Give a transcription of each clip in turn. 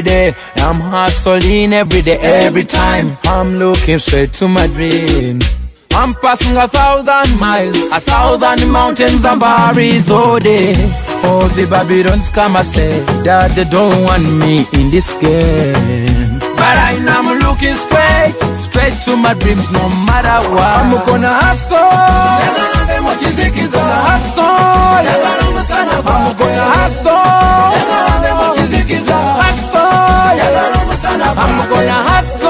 day. I'm hustling every day, every time. I'm looking straight to my dreams. I'm passing 1,000 miles, 1,000 mountains and valleys all day. All the Babylons come and say that they don't want me in this game. But I'm looking straight to my dreams no matter what. I'm gonna hustle. I'm gonna hustle. I'm gonna hustle. I'm gonna hustle.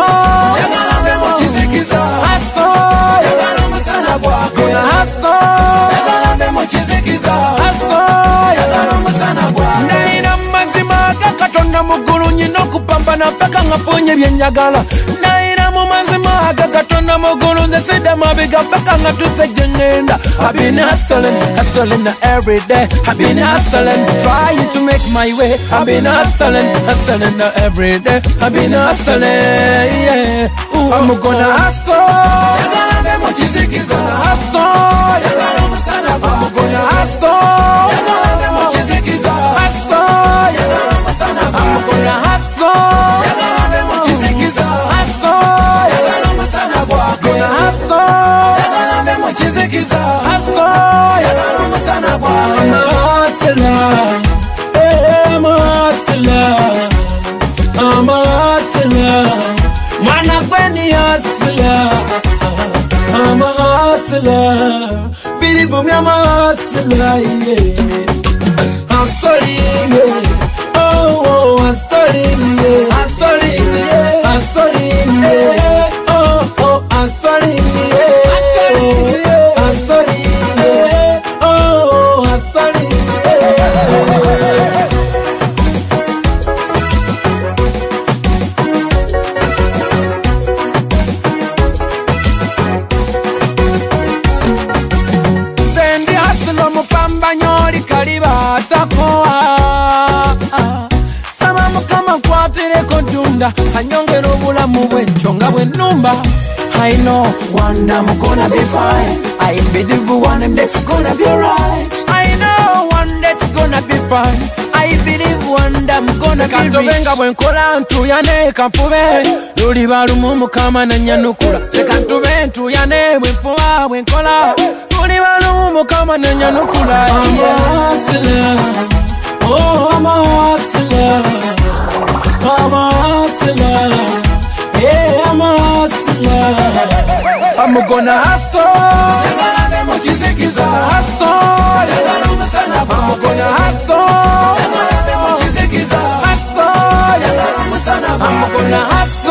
Naina mazima katonda mugulu nyina kupambana paka ngafunye byenjagala. Naina mu mazima katonda mugulu nze sida mabega paka ngatutse jengenda. I've been hustling every day. I've been hustling, trying to make my way. I've been hustling every day. I've been hustling, yeah. I'm gonna hustle. I'm gonna hustle. I'm gonna hustle. I'm a hustler. Man, I'm a hustler. Believe me, I'm a hustler, yeah. I'm sorry, yeah. Oh, I'm sorry, yeah. I'm sorry, yeah. I'm sorry, yeah. Oh, I'm sorry, yeah. I'm sorry, yeah. Oh, I'm sorry, yeah. Nyori kaliba takoa sama mukama kwatire kondunda anyongera obulamu bwenchonga bwenumba. I know one day I'm gonna be fine. I believe one day it's gonna be right. I know one day it's gonna be fine. I believe one day I'm gonna be rich. Sekantobenga bwenkola ntuyane kanfube luli balumu mukama nanyanukula. Sekantobentu yane bwenfuba bwenkola luli balumu mukama nanyanukula. I'm a hustler. Oh, I'm a hustler. I'm a hustler. Yeah, I'm a hustler. I'm gonna hustle. I'm gonna hustle. I'm gonna hustle. I'm gonna hustle.